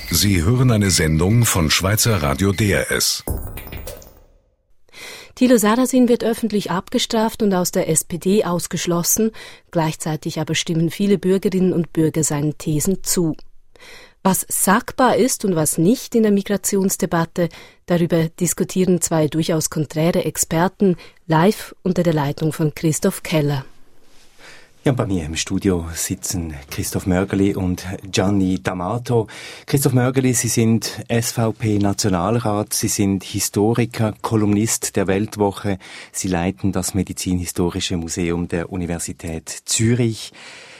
Sie hören eine Sendung von Schweizer Radio DRS. Thilo Sarrazin wird öffentlich abgestraft und aus der SPD ausgeschlossen. Gleichzeitig aber stimmen viele Bürgerinnen und Bürger seinen Thesen zu. Was sagbar ist und was nicht in der Migrationsdebatte, darüber diskutieren zwei durchaus konträre Experten live unter der Leitung von Christoph Keller. Ja, bei mir im Studio sitzen Christoph Mörgeli und Gianni D'Amato. Christoph Mörgeli, Sie sind SVP-Nationalrat, Sie sind Historiker, Kolumnist der Weltwoche, Sie leiten das Medizinhistorische Museum der Universität Zürich.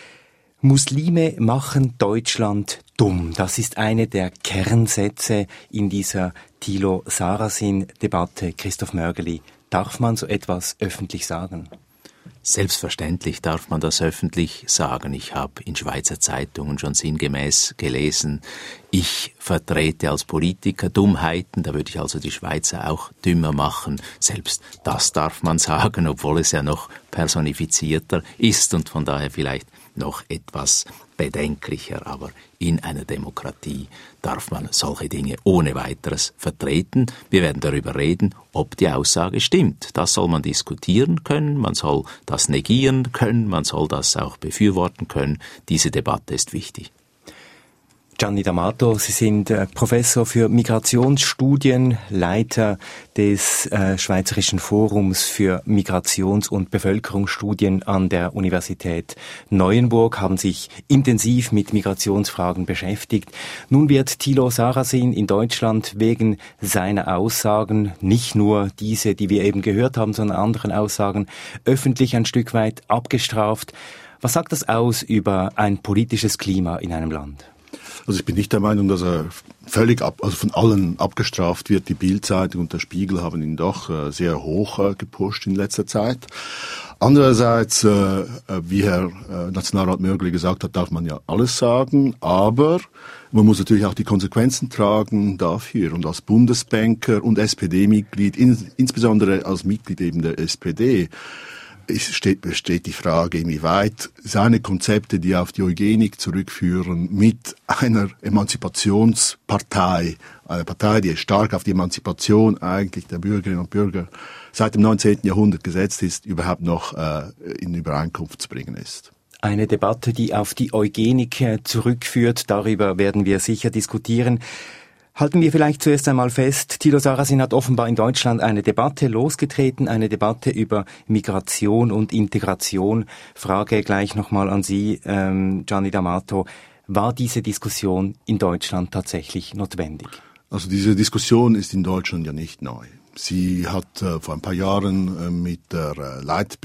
Muslime machen Deutschland dumm. Das ist eine der Kernsätze in dieser Thilo Sarrazin-Debatte. Christoph Mörgeli, darf man so etwas öffentlich sagen? Selbstverständlich darf man das öffentlich sagen. Ich habe in Schweizer Zeitungen schon sinngemäß gelesen, ich vertrete als Politiker Dummheiten, da würde ich also die Schweizer auch dümmer machen. Selbst das darf man sagen, obwohl es ja noch personifizierter ist und von daher vielleicht noch etwas bedenklicher. Aber in einer Demokratie darf man solche Dinge ohne weiteres vertreten. Wir werden darüber reden, ob die Aussage stimmt. Das soll man diskutieren können, man soll das negieren können, man soll das auch befürworten können. Diese Debatte ist wichtig. Gianni D'Amato, Sie sind Professor für Migrationsstudien, Leiter des Schweizerischen Forums für Migrations- und Bevölkerungsstudien an der Universität Neuenburg, haben sich intensiv mit Migrationsfragen beschäftigt. Nun wird Thilo Sarrazin in Deutschland wegen seiner Aussagen, nicht nur diese, die wir eben gehört haben, sondern anderen Aussagen, öffentlich ein Stück weit abgestraft. Was sagt das aus über ein politisches Klima in einem Land? Also ich bin nicht der Meinung, dass er völlig von allen abgestraft wird. Die Bild-Zeitung und der Spiegel haben ihn doch sehr hoch gepusht in letzter Zeit. Andererseits, wie Herr Nationalrat Mörgeli gesagt hat, darf man ja alles sagen, aber man muss natürlich auch die Konsequenzen tragen dafür. Und als Bundesbanker und SPD-Mitglied, insbesondere als Mitglied eben der SPD, besteht die Frage, inwieweit seine Konzepte, die auf die Eugenik zurückführen, mit einer Emanzipationspartei, einer Partei, die stark auf die Emanzipation eigentlich der Bürgerinnen und Bürger seit dem 19. Jahrhundert gesetzt ist, überhaupt noch in Übereinkunft zu bringen ist. Eine Debatte, die auf die Eugenik zurückführt, darüber werden wir sicher diskutieren. Halten wir vielleicht zuerst einmal fest, Thilo Sarrazin hat offenbar in Deutschland eine Debatte losgetreten, eine Debatte über Migration und Integration. Frage gleich nochmal an Sie, Gianni D'Amato. War diese Diskussion in Deutschland tatsächlich notwendig? Also diese Diskussion ist in Deutschland ja nicht neu. Sie hat vor ein paar Jahren mit der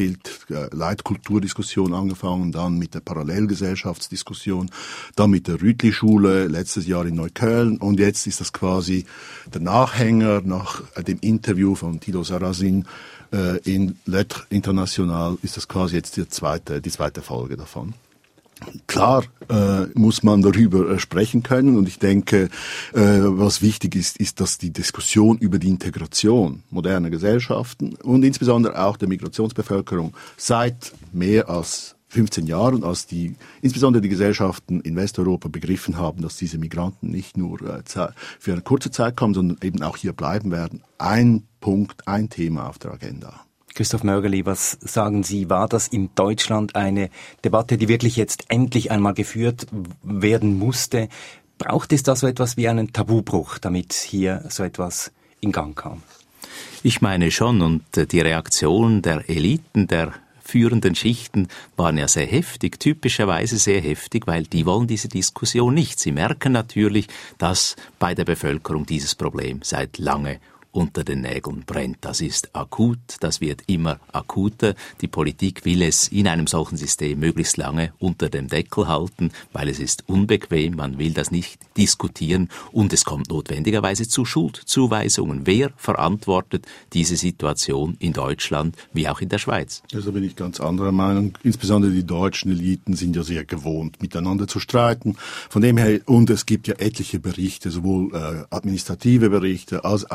Leitkulturdiskussion angefangen, dann mit der Parallelgesellschaftsdiskussion, dann mit der Rütli-Schule letztes Jahr in Neukölln und jetzt ist das quasi der Nachhänger nach dem Interview von Thilo Sarrazin in Lettres International ist das quasi jetzt die zweite Folge davon. Klar muss man darüber sprechen können und ich denke, was wichtig ist, dass die Diskussion über die Integration moderner Gesellschaften und insbesondere auch der Migrationsbevölkerung seit mehr als 15 Jahren, als insbesondere die Gesellschaften in Westeuropa begriffen haben, dass diese Migranten nicht nur für eine kurze Zeit kommen, sondern eben auch hier bleiben werden, ein Punkt, ein Thema auf der Agenda. Christoph Mörgeli, was sagen Sie, war das in Deutschland eine Debatte, die wirklich jetzt endlich einmal geführt werden musste? Braucht es da so etwas wie einen Tabubruch, damit hier so etwas in Gang kam? Ich meine schon, und die Reaktion der Eliten, der führenden Schichten waren ja sehr heftig, typischerweise sehr heftig, weil die wollen diese Diskussion nicht. Sie merken natürlich, dass bei der Bevölkerung dieses Problem seit lange unter den Nägeln brennt. Das ist akut, das wird immer akuter. Die Politik will es in einem solchen System möglichst lange unter dem Deckel halten, weil es ist unbequem, man will das nicht diskutieren und es kommt notwendigerweise zu Schuldzuweisungen. Wer verantwortet diese Situation in Deutschland wie auch in der Schweiz? Also bin ich ganz anderer Meinung. Insbesondere die deutschen Eliten sind ja sehr gewohnt, miteinander zu streiten. Von dem her, und es gibt ja etliche Berichte, sowohl administrative Berichte als auch Berichte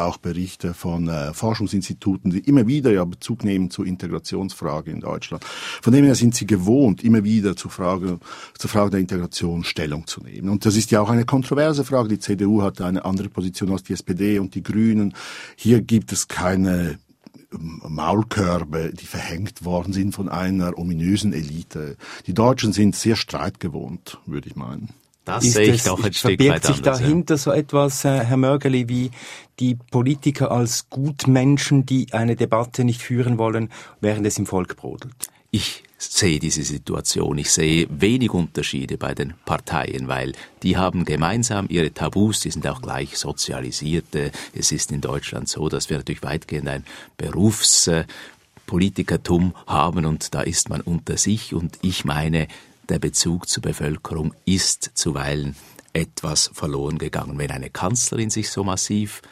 Berichte von Forschungsinstituten, die immer wieder ja Bezug nehmen zur Integrationsfrage in Deutschland. Von dem her sind sie gewohnt, immer wieder zur Frage der Integration Stellung zu nehmen. Und das ist ja auch eine kontroverse Frage. Die CDU hat eine andere Position als die SPD und die Grünen. Hier gibt es keine Maulkörbe, die verhängt worden sind von einer ominösen Elite. Die Deutschen sind sehr streitgewohnt, würde ich meinen. Das sehe ich doch ein Stück weit anders. Verbirgt sich dahinter so etwas, Herr Mörgeli, wie die Politiker als Gutmenschen, die eine Debatte nicht führen wollen, während es im Volk brodelt? Ich sehe diese Situation. Ich sehe wenig Unterschiede bei den Parteien, weil die haben gemeinsam ihre Tabus, die sind auch gleich sozialisiert. Es ist in Deutschland so, dass wir natürlich weitgehend ein Berufspolitikertum haben und da ist man unter sich und ich meine, der Bezug zur Bevölkerung ist zuweilen etwas verloren gegangen. Wenn eine Kanzlerin sich so massiv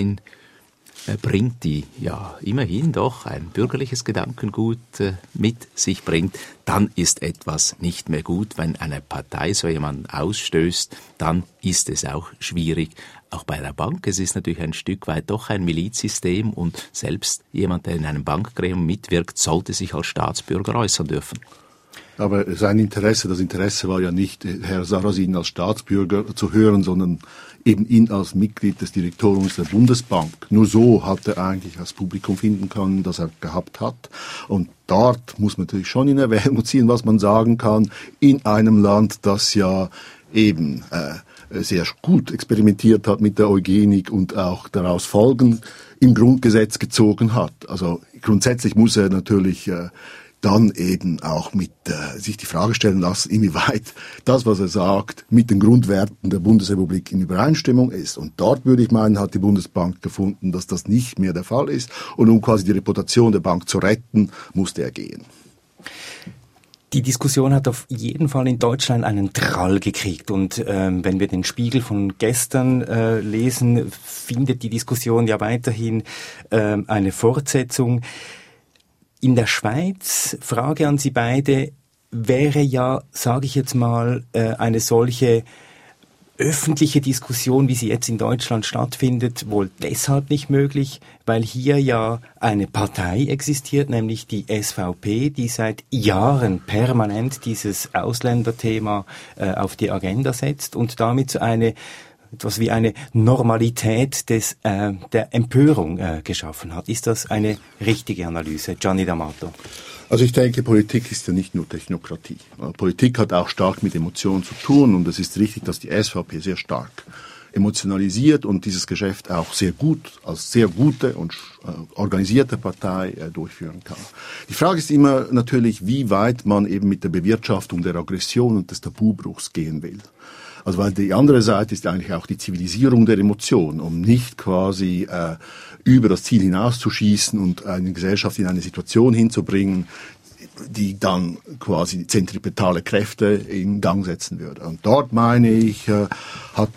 einbringt, die ja immerhin doch ein bürgerliches Gedankengut mit sich bringt, dann ist etwas nicht mehr gut. Wenn eine Partei so jemanden ausstößt, dann ist es auch schwierig. Auch bei einer Bank, es ist natürlich ein Stück weit doch ein Milizsystem und selbst jemand, der in einem Bankgremium mitwirkt, sollte sich als Staatsbürger äußern dürfen. Aber das Interesse war ja nicht, Herr Sarrazin als Staatsbürger zu hören, sondern eben ihn als Mitglied des Direktoriums der Bundesbank. Nur so hat er eigentlich das Publikum finden können, das er gehabt hat. Und dort muss man natürlich schon in Erwägung ziehen, was man sagen kann, in einem Land, das ja eben sehr gut experimentiert hat mit der Eugenik und auch daraus Folgen im Grundgesetz gezogen hat. Also grundsätzlich muss er natürlich dann eben auch mit sich die Frage stellen lassen, inwieweit das, was er sagt, mit den Grundwerten der Bundesrepublik in Übereinstimmung ist. Und dort, würde ich meinen, hat die Bundesbank gefunden, dass das nicht mehr der Fall ist. Und um quasi die Reputation der Bank zu retten, musste er gehen. Die Diskussion hat auf jeden Fall in Deutschland einen Drall gekriegt und wenn wir den Spiegel von gestern lesen, findet die Diskussion ja weiterhin eine Fortsetzung. In der Schweiz, Frage an Sie beide, wäre ja, sage ich jetzt mal, eine solche öffentliche Diskussion, wie sie jetzt in Deutschland stattfindet, wohl deshalb nicht möglich, weil hier ja eine Partei existiert, nämlich die SVP, die seit Jahren permanent dieses Ausländerthema auf die Agenda setzt und damit so etwas wie eine Normalität der Empörung geschaffen hat. Ist das eine richtige Analyse, Gianni D'Amato? Also ich denke, Politik ist ja nicht nur Technokratie. Politik hat auch stark mit Emotionen zu tun und es ist richtig, dass die SVP sehr stark emotionalisiert und dieses Geschäft auch sehr gut, als sehr gute und organisierte Partei durchführen kann. Die Frage ist immer natürlich, wie weit man eben mit der Bewirtschaftung der Aggression und des Tabubruchs gehen will. Also weil die andere Seite ist eigentlich auch die Zivilisierung der Emotionen, um nicht quasi über das Ziel hinauszuschießen und eine Gesellschaft in eine Situation hinzubringen, die dann quasi zentripetale Kräfte in Gang setzen würde. Und dort, meine ich, hat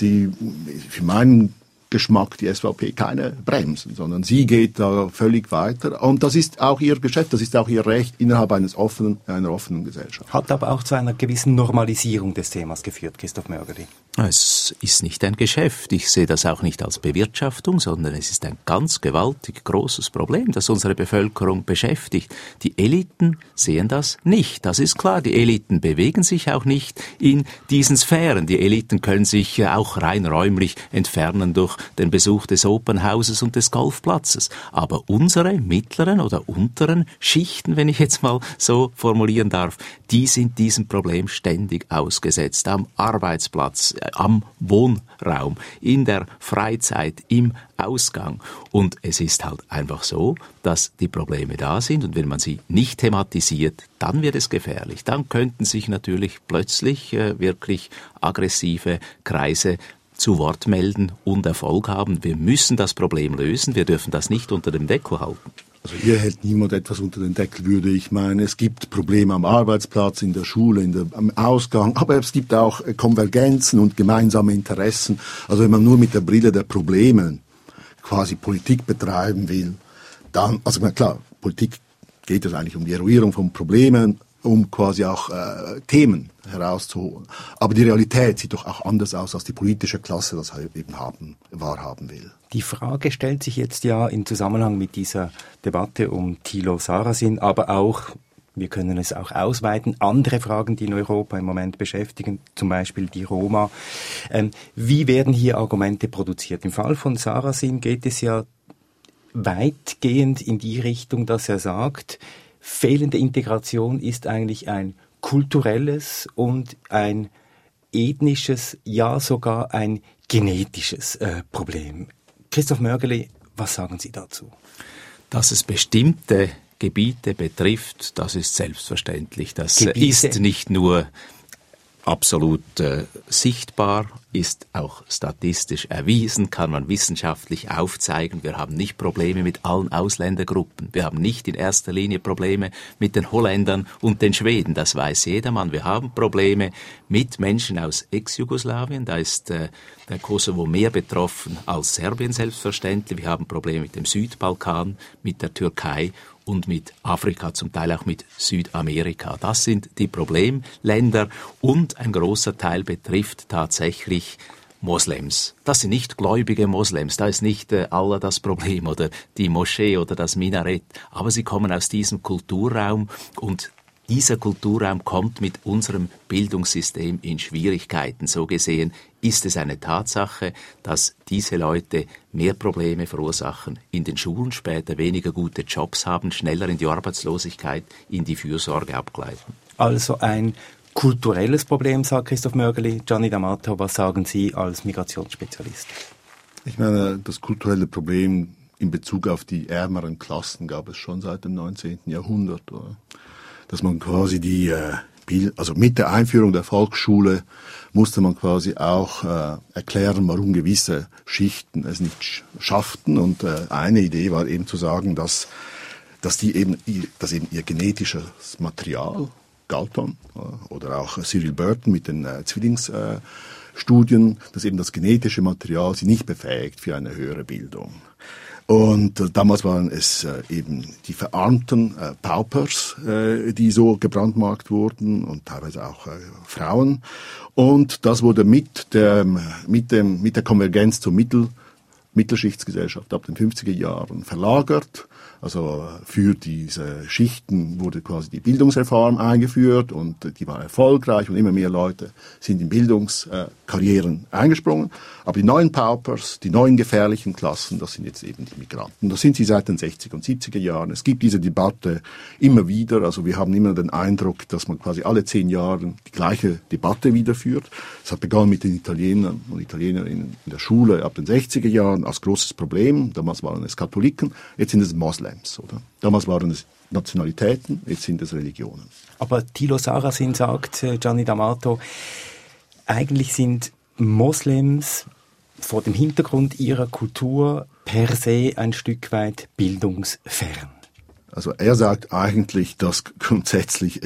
für meinen Geschmack die SVP keine Bremsen, sondern sie geht da völlig weiter. Und das ist auch ihr Geschäft, das ist auch ihr Recht innerhalb einer offenen Gesellschaft. Hat aber auch zu einer gewissen Normalisierung des Themas geführt, Christoph Mörgeli. Es ist nicht ein Geschäft. Ich sehe das auch nicht als Bewirtschaftung, sondern es ist ein ganz gewaltig großes Problem, das unsere Bevölkerung beschäftigt. Die Eliten sehen das nicht. Das ist klar. Die Eliten bewegen sich auch nicht in diesen Sphären. Die Eliten können sich auch rein räumlich entfernen durch den Besuch des Opernhauses und des Golfplatzes. Aber unsere mittleren oder unteren Schichten, wenn ich jetzt mal so formulieren darf, die sind diesem Problem ständig ausgesetzt. Am Arbeitsplatz, am Wohnraum, in der Freizeit, im Ausgang. Und es ist halt einfach so, dass die Probleme da sind und wenn man sie nicht thematisiert, dann wird es gefährlich. Dann könnten sich natürlich plötzlich wirklich aggressive Kreise zu Wort melden und Erfolg haben. Wir müssen das Problem lösen, wir dürfen das nicht unter dem Deckel halten. Also hier hält niemand etwas unter den Deckel, würde ich meinen. Es gibt Probleme am Arbeitsplatz, in der Schule, am Ausgang, aber es gibt auch Konvergenzen und gemeinsame Interessen. Also wenn man nur mit der Brille der Probleme quasi Politik betreiben will, dann, also klar, Politik geht es eigentlich um die Eruierung von Problemen, um quasi auch Themen herauszuholen. Aber die Realität sieht doch auch anders aus, als die politische Klasse das halt eben wahrhaben will. Die Frage stellt sich jetzt ja im Zusammenhang mit dieser Debatte um Thilo Sarrazin, aber auch, wir können es auch ausweiten, andere Fragen, die in Europa im Moment beschäftigen, zum Beispiel die Roma. Wie werden hier Argumente produziert? Im Fall von Sarrazin geht es ja weitgehend in die Richtung, dass er sagt, fehlende Integration ist eigentlich ein kulturelles und ein ethnisches, ja sogar ein genetisches Problem. Christoph Mörgeli, was sagen Sie dazu? Dass es bestimmte Gebiete betrifft, das ist selbstverständlich. Das ist nicht nur absolut sichtbar, ist auch statistisch erwiesen, kann man wissenschaftlich aufzeigen. Wir haben nicht Probleme mit allen Ausländergruppen. Wir haben nicht in erster Linie Probleme mit den Holländern und den Schweden. Das weiß jedermann. Wir haben Probleme mit Menschen aus Ex-Jugoslawien. Da ist der Kosovo mehr betroffen als Serbien selbstverständlich. Wir haben Probleme mit dem Südbalkan, mit der Türkei und mit Afrika, zum Teil auch mit Südamerika. Das sind die Problemländer und ein großer Teil betrifft tatsächlich Moslems. Das sind nicht gläubige Moslems, da ist nicht Allah das Problem oder die Moschee oder das Minarett, aber sie kommen aus diesem Kulturraum und dieser Kulturraum kommt mit unserem Bildungssystem in Schwierigkeiten. So gesehen ist es eine Tatsache, dass diese Leute mehr Probleme verursachen in den Schulen, später weniger gute Jobs haben, schneller in die Arbeitslosigkeit, in die Fürsorge abgleiten. Also ein kulturelles Problem, sagt Christoph Mörgeli. Gianni D'Amato, was sagen Sie als Migrationsspezialist? Ich meine, das kulturelle Problem in Bezug auf die ärmeren Klassen gab es schon seit dem 19. Jahrhundert, oder? Dass man quasi also mit der Einführung der Volksschule musste man quasi auch erklären, warum gewisse Schichten es nicht schafften. Und eine Idee war eben zu sagen, dass eben ihr genetisches Material, Galton oder auch Cyril Burton mit den Zwillingsstudien, dass eben das genetische Material sie nicht befähigt für eine höhere Bildung. Und damals waren es eben die verarmten Paupers, die so gebrandmarkt wurden und teilweise auch Frauen. Und das wurde mit der Konvergenz zur Mittelschichtsgesellschaft ab den 50er Jahren verlagert. Also für diese Schichten wurde quasi die Bildungsreform eingeführt und die war erfolgreich und immer mehr Leute sind in Bildungskarrieren eingesprungen. Aber die neuen Paupers, die neuen gefährlichen Klassen, das sind jetzt eben die Migranten. Das sind sie seit den 60er und 70er Jahren. Es gibt diese Debatte immer wieder. Also wir haben immer den Eindruck, dass man quasi alle 10 Jahre die gleiche Debatte wiederführt. Es hat begonnen mit den Italienern und Italienerinnen in der Schule ab den 60er Jahren als großes Problem. Damals waren es Katholiken, jetzt sind es Moslems. Oder? Damals waren es Nationalitäten, jetzt sind es Religionen. Aber Thilo Sarrazin sagt, Gianni D'Amato, eigentlich sind Moslems vor dem Hintergrund ihrer Kultur per se ein Stück weit bildungsfern. Also er sagt eigentlich, dass grundsätzlich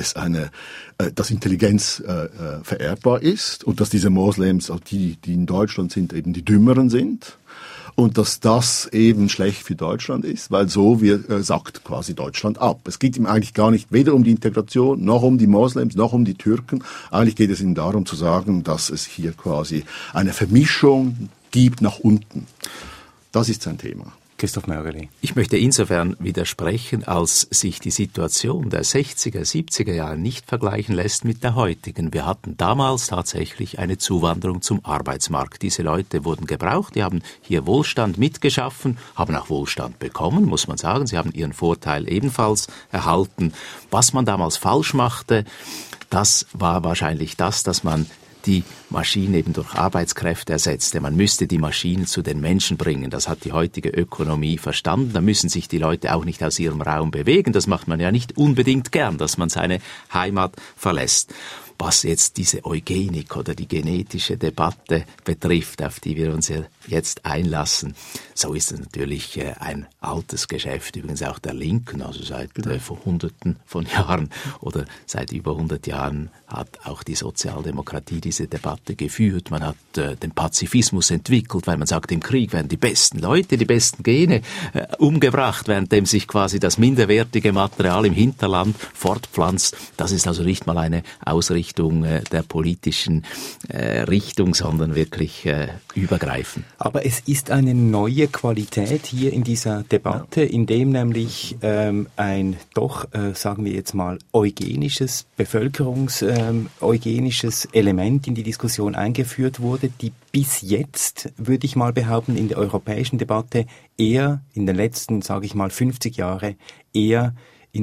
dass Intelligenz vererbbar ist und dass diese Moslems, auch die in Deutschland sind, eben die Dümmeren sind. Und dass das eben schlecht für Deutschland ist, weil so sackt quasi Deutschland ab. Es geht ihm eigentlich gar nicht weder um die Integration, noch um die Moslems, noch um die Türken. Eigentlich geht es ihm darum zu sagen, dass es hier quasi eine Vermischung gibt nach unten. Das ist sein Thema. Christoph Mörgeli. Ich möchte insofern widersprechen, als sich die Situation der 60er, 70er Jahre nicht vergleichen lässt mit der heutigen. Wir hatten damals tatsächlich eine Zuwanderung zum Arbeitsmarkt. Diese Leute wurden gebraucht, die haben hier Wohlstand mitgeschaffen, haben auch Wohlstand bekommen, muss man sagen. Sie haben ihren Vorteil ebenfalls erhalten. Was man damals falsch machte, das war wahrscheinlich dass man die Maschinen eben durch Arbeitskräfte ersetzte. Man müsste die Maschinen zu den Menschen bringen. Das hat die heutige Ökonomie verstanden. Da müssen sich die Leute auch nicht aus ihrem Raum bewegen. Das macht man ja nicht unbedingt gern, dass man seine Heimat verlässt. Was jetzt diese Eugenik oder die genetische Debatte betrifft, auf die wir uns ja jetzt einlassen, so ist es natürlich ein altes Geschäft, übrigens auch der Linken, also seit Hunderten von Jahren oder seit über 100 Jahren hat auch die Sozialdemokratie diese Debatte geführt. Man hat den Pazifismus entwickelt, weil man sagt, im Krieg werden die besten Leute, die besten Gene umgebracht, währenddem sich quasi das minderwertige Material im Hinterland fortpflanzt. Das ist also nicht mal eine Ausrichtung der politischen Richtung, sondern wirklich übergreifend. Aber es ist eine neue Qualität hier in dieser Debatte, in dem nämlich ein doch, sagen wir jetzt mal, eugenisches, eugenisches Element in die Diskussion eingeführt wurde, die bis jetzt, würde ich mal behaupten, in der europäischen Debatte eher in den letzten, sage ich mal, 50 Jahren eher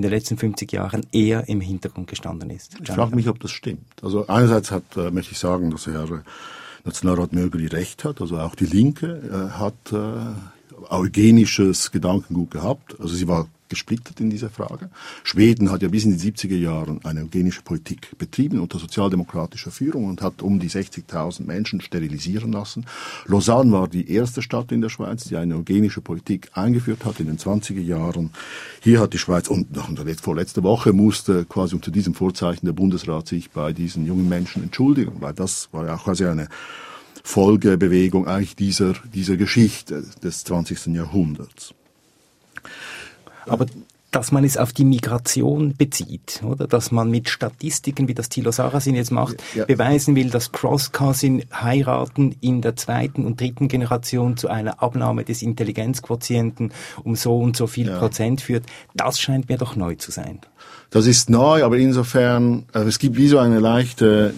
im Hintergrund gestanden ist. Ich frage mich, ob das stimmt. Also einerseits möchte ich sagen, dass Herr Nationalrat Mörgeli recht hat, also auch die Linke hat eugenisches Gedankengut gehabt, also sie war gesplittert in dieser Frage. Schweden hat ja bis in die 70er Jahre eine eugenische Politik betrieben unter sozialdemokratischer Führung und hat um die 60.000 Menschen sterilisieren lassen. Lausanne war die erste Stadt in der Schweiz, die eine eugenische Politik eingeführt hat in den 20er Jahren. Hier hat die Schweiz, und vorletzte Woche musste quasi unter diesem Vorzeichen der Bundesrat sich bei diesen jungen Menschen entschuldigen, weil das war ja auch quasi eine Folgebewegung eigentlich dieser Geschichte des 20. Jahrhunderts. Aber dass man es auf die Migration bezieht, oder? Dass man mit Statistiken, wie das Thilo Sarrazin jetzt macht, beweisen will, dass Cross-Cousin-Heiraten in der 2. und 3. Generation zu einer Abnahme des Intelligenzquotienten um so und so viel Prozent führt, das scheint mir doch neu zu sein. Das ist neu, aber insofern, es gibt wie so ein leichter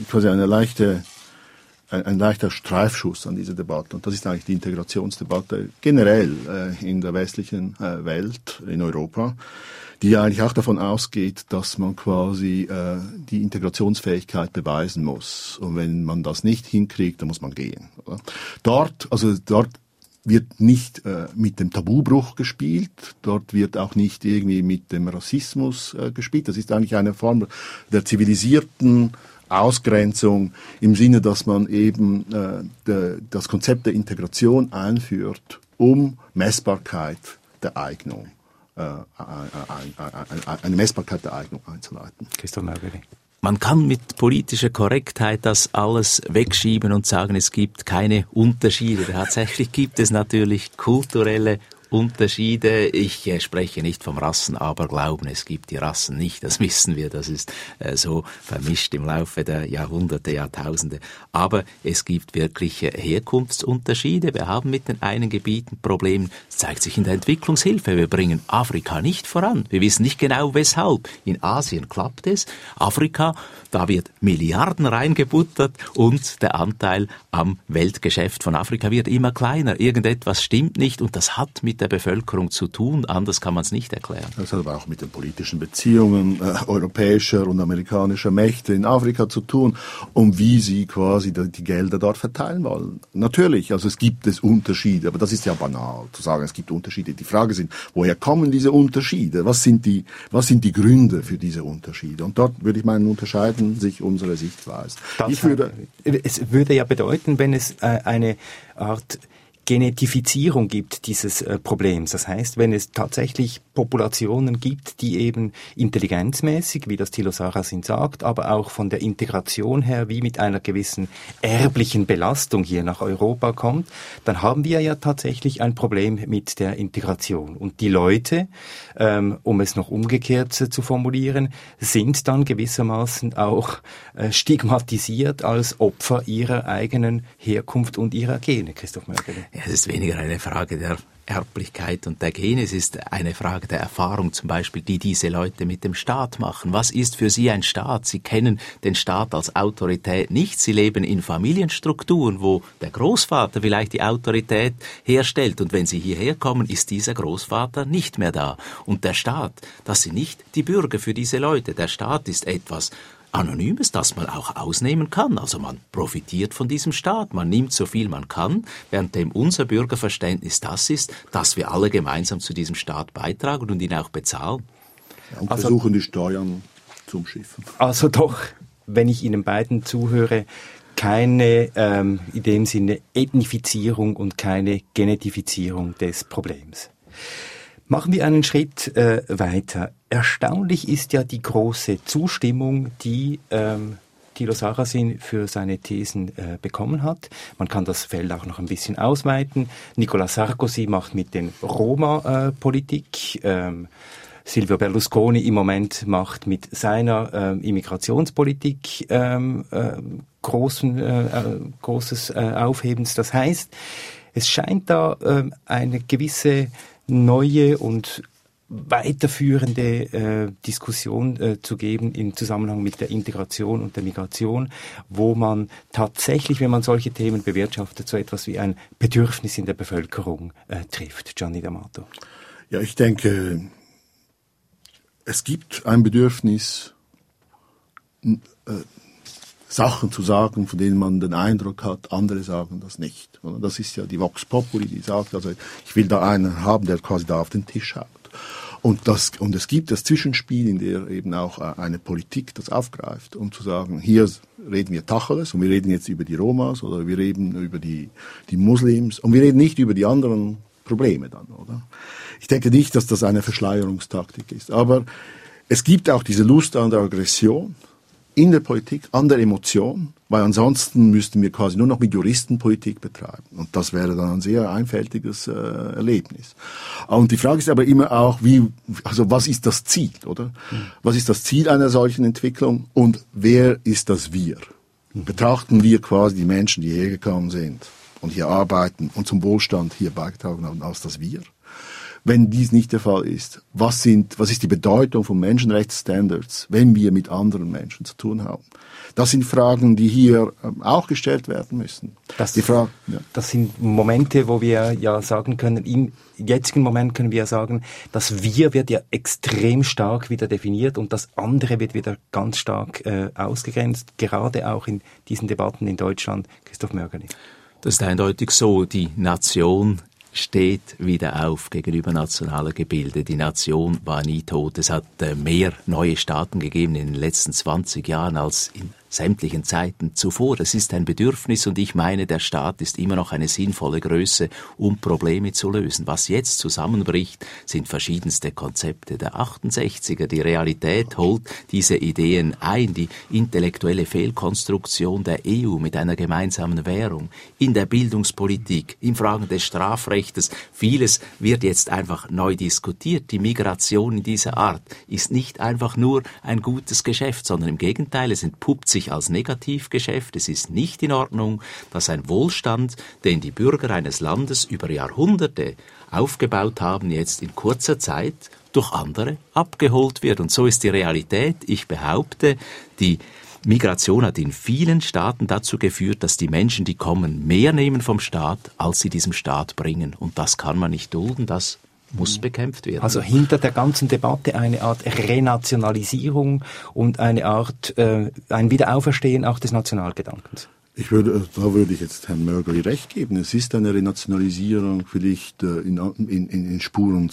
Streifschuss an dieser Debatte. Und das ist eigentlich die Integrationsdebatte generell in der westlichen Welt, in Europa, die eigentlich auch davon ausgeht, dass man quasi die Integrationsfähigkeit beweisen muss. Und wenn man das nicht hinkriegt, dann muss man gehen. Oder? Dort wird nicht mit dem Tabubruch gespielt, dort wird auch nicht irgendwie mit dem Rassismus gespielt. Das ist eigentlich eine Form der zivilisierten Ausgrenzung im Sinne, dass man eben das Konzept der Integration einführt, um Messbarkeit der Eignung, eine Messbarkeit der Eignung einzuleiten. Christoph Mörgeli. Man kann mit politischer Korrektheit das alles wegschieben und sagen, es gibt keine Unterschiede. Tatsächlich gibt es natürlich kulturelle Unterschiede. Ich spreche nicht vom Rassenaberglauben. Es gibt die Rassen nicht, das wissen wir. Das ist so vermischt im Laufe der Jahrhunderte, Jahrtausende. Aber es gibt wirklich Herkunftsunterschiede. Wir haben mit den einen Gebieten Probleme. Es zeigt sich in der Entwicklungshilfe. Wir bringen Afrika nicht voran. Wir wissen nicht genau, weshalb. In Asien klappt es. Afrika, da wird Milliarden reingebuttert und der Anteil am Weltgeschäft von Afrika wird immer kleiner. Irgendetwas stimmt nicht und das hat mit der Bevölkerung zu tun. Anders kann man es nicht erklären. Das hat aber auch mit den politischen Beziehungen europäischer und amerikanischer Mächte in Afrika zu tun, um wie sie quasi die Gelder dort verteilen wollen. Natürlich, also es gibt Unterschiede, aber das ist ja banal, zu sagen, es gibt Unterschiede. Die Frage sind, woher kommen diese Unterschiede? Was sind die Gründe für diese Unterschiede? Und dort würde ich meinen, unterscheiden sich unsere Sichtweisen. Es würde ja bedeuten, wenn es eine Art Genetifizierung gibt dieses Problems. Das heißt, wenn es tatsächlich Populationen gibt, die eben intelligenzmäßig, wie das Thilo Sarrazin sagt, aber auch von der Integration her, wie mit einer gewissen erblichen Belastung hier nach Europa kommt, dann haben wir ja tatsächlich ein Problem mit der Integration. Und die Leute, um es noch umgekehrt zu formulieren, sind dann gewissermaßen auch stigmatisiert als Opfer ihrer eigenen Herkunft und ihrer Gene. Christoph Mörgeli. Ja, es ist weniger eine Frage der Erblichkeit und der Gene, es ist eine Frage der Erfahrung zum Beispiel, die diese Leute mit dem Staat machen. Was ist für sie ein Staat? Sie kennen den Staat als Autorität nicht. Sie leben in Familienstrukturen, wo der Großvater vielleicht die Autorität herstellt. Und wenn sie hierher kommen, ist dieser Großvater nicht mehr da. Und der Staat, das sind nicht die Bürger für diese Leute. Der Staat ist etwas Anonymes, das man auch ausnehmen kann. Also man profitiert von diesem Staat, man nimmt so viel man kann, währenddem unser Bürgerverständnis das ist, dass wir alle gemeinsam zu diesem Staat beitragen und ihn auch bezahlen. Ja, und versuchen die Steuern zu umschiffen. Also doch wenn ich Ihnen beiden zuhöre, keine in dem Sinne Ethnifizierung und keine Genetifizierung des Problems. Machen wir einen Schritt weiter. Erstaunlich ist ja die große Zustimmung, die Thilo Sarrazin für seine Thesen bekommen hat. Man kann das Feld auch noch ein bisschen ausweiten. Nicolas Sarkozy macht mit den Roma Politik. Silvio Berlusconi im Moment macht mit seiner Immigrationspolitik großes Aufhebens. Das heißt, es scheint da eine gewisse neue und weiterführende Diskussion zu geben im Zusammenhang mit der Integration und der Migration, wo man tatsächlich, wenn man solche Themen bewirtschaftet, so etwas wie ein Bedürfnis in der Bevölkerung trifft. Gianni D'Amato. Ja, ich denke, es gibt ein Bedürfnis, Sachen zu sagen, von denen man den Eindruck hat, andere sagen das nicht. Das ist ja die Vox Populi, die sagt, also ich will da einen haben, der quasi da auf den Tisch schaut. Und es gibt das Zwischenspiel, in der eben auch eine Politik das aufgreift, um zu sagen, hier reden wir Tacheles und wir reden jetzt über die Romas oder wir reden über die Muslims und wir reden nicht über die anderen Probleme dann, oder? Ich denke nicht, dass das eine Verschleierungstaktik ist, aber es gibt auch diese Lust an der Aggression in der Politik, an der Emotion, weil ansonsten müssten wir quasi nur noch mit Juristen Politik betreiben. Und das wäre dann ein sehr einfältiges Erlebnis. Und die Frage ist aber immer auch, was ist das Ziel, oder? Was ist das Ziel einer solchen Entwicklung und wer ist das Wir? Betrachten wir quasi die Menschen, die hierher gekommen sind und hier arbeiten und zum Wohlstand hier beigetragen haben, als das Wir? Wenn dies nicht der Fall ist, was ist die Bedeutung von Menschenrechtsstandards, wenn wir mit anderen Menschen zu tun haben? Das sind Fragen, die hier auch gestellt werden müssen. Das sind Momente, wo wir ja sagen können, im jetzigen Moment können wir ja sagen, das Wir wird ja extrem stark wieder definiert und das andere wird wieder ganz stark ausgegrenzt, gerade auch in diesen Debatten in Deutschland. Christoph Mörgeli. Das ist eindeutig so, die Nation steht wieder auf gegenüber nationaler Gebilde. Die Nation war nie tot. Es hat mehr neue Staaten gegeben in den letzten 20 Jahren als in sämtlichen Zeiten zuvor. Es ist ein Bedürfnis und ich meine, der Staat ist immer noch eine sinnvolle Größe, um Probleme zu lösen. Was jetzt zusammenbricht, sind verschiedenste Konzepte der 68er. Die Realität holt diese Ideen ein. Die intellektuelle Fehlkonstruktion der EU mit einer gemeinsamen Währung, in der Bildungspolitik, in Fragen des Strafrechtes. Vieles wird jetzt einfach neu diskutiert. Die Migration in dieser Art ist nicht einfach nur ein gutes Geschäft, sondern im Gegenteil, es entpuppt sich als Negativgeschäft. Es ist nicht in Ordnung, dass ein Wohlstand, den die Bürger eines Landes über Jahrhunderte aufgebaut haben, jetzt in kurzer Zeit durch andere abgeholt wird. Und so ist die Realität. Ich behaupte, die Migration hat in vielen Staaten dazu geführt, dass die Menschen, die kommen, mehr nehmen vom Staat, als sie diesem Staat bringen. Und das kann man nicht dulden, das muss bekämpft werden. Also hinter der ganzen Debatte eine Art Renationalisierung und eine Art ein Wiederauferstehen auch des Nationalgedankens. Da würde ich jetzt Herrn Mörgeli recht geben. Es ist eine Renationalisierung vielleicht in Spuren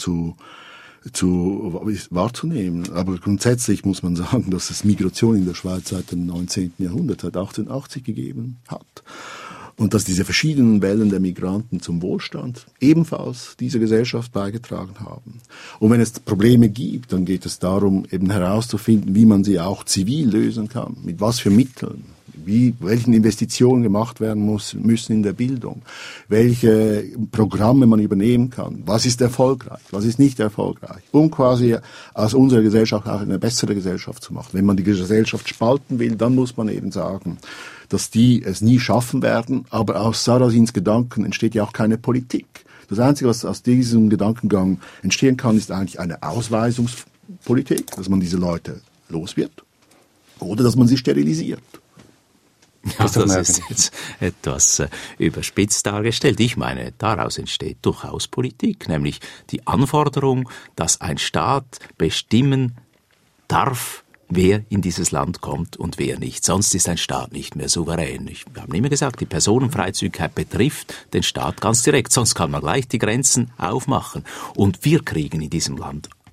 wahrzunehmen. Aber grundsätzlich muss man sagen, dass es Migration in der Schweiz seit dem 19. Jahrhundert, seit 1880 gegeben hat. Und dass diese verschiedenen Wellen der Migranten zum Wohlstand ebenfalls dieser Gesellschaft beigetragen haben. Und wenn es Probleme gibt, dann geht es darum, eben herauszufinden, wie man sie auch zivil lösen kann. Mit was für Mitteln. Welchen Investitionen gemacht werden müssen in der Bildung. Welche Programme man übernehmen kann. Was ist erfolgreich, was ist nicht erfolgreich. Um quasi aus unserer Gesellschaft auch eine bessere Gesellschaft zu machen. Wenn man die Gesellschaft spalten will, dann muss man eben sagen, dass die es nie schaffen werden, aber aus Sarrazins Gedanken entsteht ja auch keine Politik. Das Einzige, was aus diesem Gedankengang entstehen kann, ist eigentlich eine Ausweisungspolitik, dass man diese Leute los wird oder dass man sie sterilisiert. Ja, das ist jetzt etwas überspitzt dargestellt. Ich meine, daraus entsteht durchaus Politik, nämlich die Anforderung, dass ein Staat bestimmen darf, wer in dieses Land kommt und wer nicht. Sonst ist ein Staat nicht mehr souverän. Wir haben immer gesagt, die Personenfreizügigkeit betrifft den Staat ganz direkt. Sonst kann man gleich die Grenzen aufmachen. Und wir kriegen in diesem Land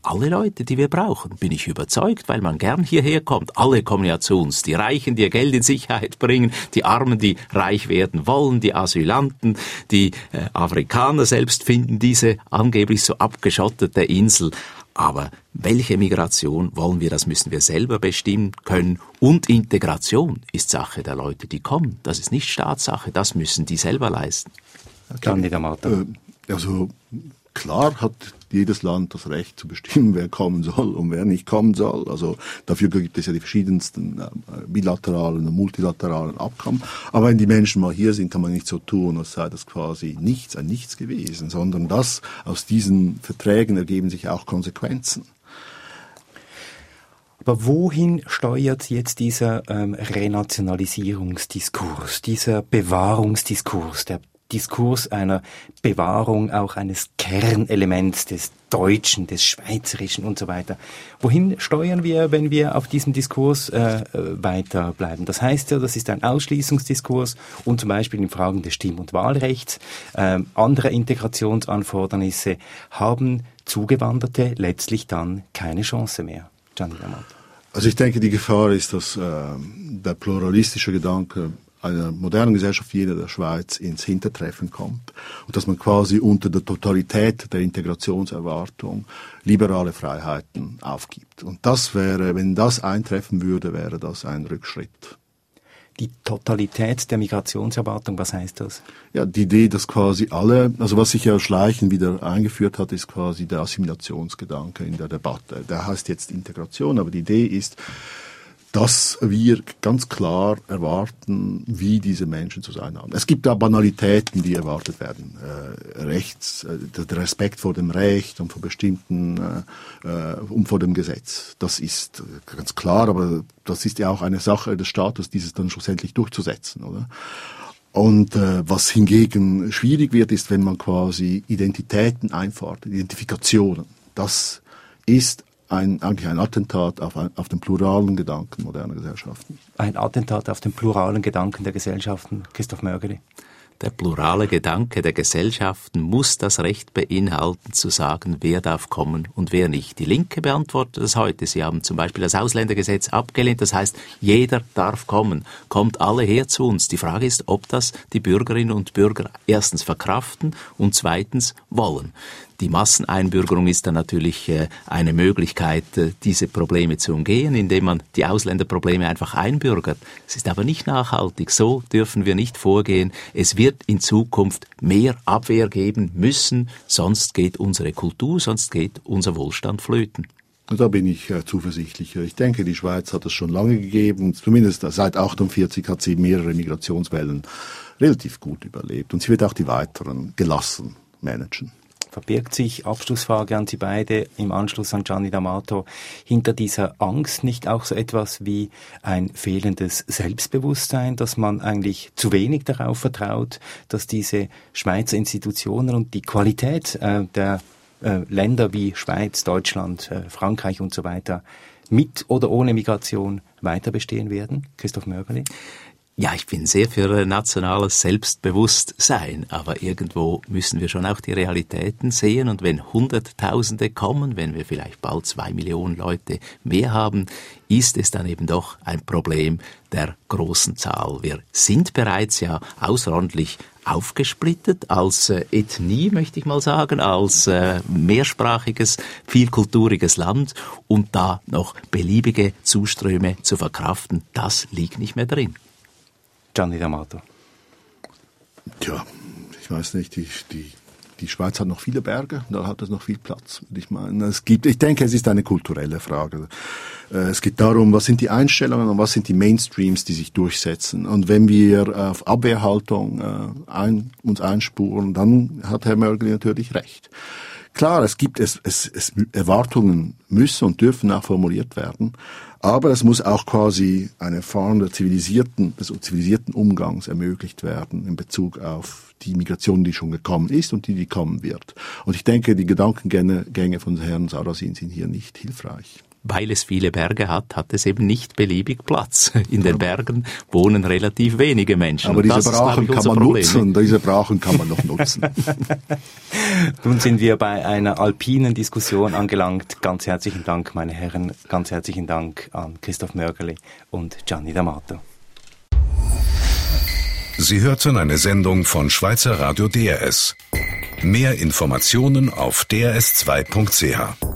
alle Leute, die wir brauchen, bin ich überzeugt, weil man gern hierher kommt. Alle kommen ja zu uns. Die Reichen, die ihr Geld in Sicherheit bringen, die Armen, die reich werden wollen, die Asylanten, die Afrikaner selbst finden diese angeblich so abgeschottete Insel. Aber welche Migration wollen wir, das müssen wir selber bestimmen können. Und Integration ist Sache der Leute, die kommen. Das ist nicht Staatssache, das müssen die selber leisten. Gianni D'Amato. Also klar hat jedes Land das Recht zu bestimmen, wer kommen soll und wer nicht kommen soll. Also dafür gibt es ja die verschiedensten bilateralen und multilateralen Abkommen. Aber wenn die Menschen mal hier sind, kann man nicht so tun, als sei das quasi ein Nichts gewesen, sondern aus diesen Verträgen ergeben sich auch Konsequenzen. Aber wohin steuert jetzt dieser Renationalisierungsdiskurs, dieser Bewahrungsdiskurs, der Diskurs einer Bewahrung auch eines Kernelements des Deutschen, des Schweizerischen und so weiter. Wohin steuern wir, wenn wir auf diesem Diskurs weiterbleiben? Das heißt ja, das ist ein Ausschließungsdiskurs und zum Beispiel in Fragen des Stimm- und Wahlrechts, andere Integrationsanfordernisse haben Zugewanderte letztlich dann keine Chance mehr. Gianni D'Amato. Also ich denke, die Gefahr ist, dass der pluralistische Gedanke einer modernen Gesellschaft wie jene der Schweiz ins Hintertreffen kommt und dass man quasi unter der Totalität der Integrationserwartung liberale Freiheiten aufgibt. Und das wäre, wenn das eintreffen würde, wäre das ein Rückschritt. Die Totalität der Migrationserwartung, was heißt das? Ja, die Idee, dass quasi alle, also was sich ja schleichend wieder eingeführt hat, ist quasi der Assimilationsgedanke in der Debatte. Der heißt jetzt Integration, aber die Idee ist, dass wir ganz klar erwarten, wie diese Menschen zu sein haben. Es gibt da Banalitäten, die erwartet werden. Der Respekt vor dem Recht und vor bestimmten, und vor dem Gesetz. Das ist ganz klar, aber das ist ja auch eine Sache des Staates, dieses dann schlussendlich durchzusetzen, oder? Und was hingegen schwierig wird, ist, wenn man quasi Identitäten einfordert, Identifikationen. Das ist eigentlich ein Attentat auf den pluralen Gedanken moderner Gesellschaften. Ein Attentat auf den pluralen Gedanken der Gesellschaften. Christoph Mörgeli. Der plurale Gedanke der Gesellschaften muss das Recht beinhalten, zu sagen, wer darf kommen und wer nicht. Die Linke beantwortet das heute. Sie haben zum Beispiel das Ausländergesetz abgelehnt. Das heißt, jeder darf kommen. Kommt alle her zu uns. Die Frage ist, ob das die Bürgerinnen und Bürger erstens verkraften und zweitens wollen. Die Masseneinbürgerung ist dann natürlich eine Möglichkeit, diese Probleme zu umgehen, indem man die Ausländerprobleme einfach einbürgert. Es ist aber nicht nachhaltig. So dürfen wir nicht vorgehen. Es wird in Zukunft mehr Abwehr geben müssen, sonst geht unsere Kultur, sonst geht unser Wohlstand flöten. Da bin ich zuversichtlicher. Ich denke, die Schweiz hat es schon lange gegeben. Zumindest seit 1948 hat sie mehrere Migrationswellen relativ gut überlebt. Und sie wird auch die weiteren gelassen managen. Verbirgt sich, Abschlussfrage an Sie beide, im Anschluss an Gianni D'Amato, hinter dieser Angst nicht auch so etwas wie ein fehlendes Selbstbewusstsein, dass man eigentlich zu wenig darauf vertraut, dass diese Schweizer Institutionen und die Qualität der Länder wie Schweiz, Deutschland, Frankreich und so weiter mit oder ohne Migration weiter bestehen werden? Christoph Mörgeli? Ja, ich bin sehr für nationales Selbstbewusstsein, aber irgendwo müssen wir schon auch die Realitäten sehen. Und wenn Hunderttausende kommen, wenn wir vielleicht bald 2 Millionen Leute mehr haben, ist es dann eben doch ein Problem der großen Zahl. Wir sind bereits ja außerordentlich aufgesplittet als Ethnie, möchte ich mal sagen, als mehrsprachiges, vielkulturiges Land und da noch beliebige Zuströme zu verkraften, das liegt nicht mehr drin. Gianni D'Amato. Tja, ich weiß nicht, die Schweiz hat noch viele Berge, da hat es noch viel Platz. Ich meine, ich denke, es ist eine kulturelle Frage. Es geht darum, was sind die Einstellungen und was sind die Mainstreams, die sich durchsetzen. Und wenn wir auf Abwehrhaltung uns einspuren, dann hat Herr Mörgeli natürlich recht. Klar, Erwartungen müssen und dürfen auch formuliert werden, aber es muss auch quasi eine Form des zivilisierten Umgangs ermöglicht werden in Bezug auf die Migration, die schon gekommen ist und die kommen wird. Und ich denke, die Gedankengänge von Herrn Sarrazin sind hier nicht hilfreich. weil es viele Berge hat es eben nicht beliebig Platz. In den Bergen wohnen relativ wenige Menschen. Aber diese Brachen kann man nutzen, diese Brachen kann man noch nutzen. Nun sind wir bei einer alpinen Diskussion angelangt. Ganz herzlichen Dank, meine Herren, ganz herzlichen Dank an Christoph Mörgeli und Gianni D'Amato. Sie hörten eine Sendung von Schweizer Radio DRS. Mehr Informationen auf drs2.ch.